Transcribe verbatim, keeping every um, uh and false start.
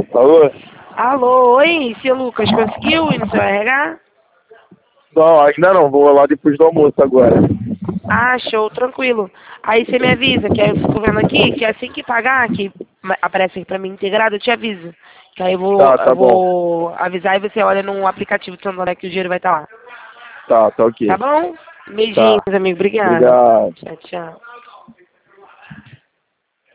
Alô? Alô, oi, seu Lucas, conseguiu ir no seu R H? Não, ainda não. Vou lá depois do almoço agora. Ah, show, tranquilo. Aí você me avisa, que aí eu fico vendo aqui, que assim que pagar, que aparece aqui pra mim integrado, eu te aviso. Que aí eu vou, Tá, tá eu bom. vou avisar e você olha no aplicativo do Santander que o dinheiro vai estar lá. Tá, tá Tá ok. bom? Beijinhos, Tá. amigo. Obrigada. Obrigado. Tchau, tchau.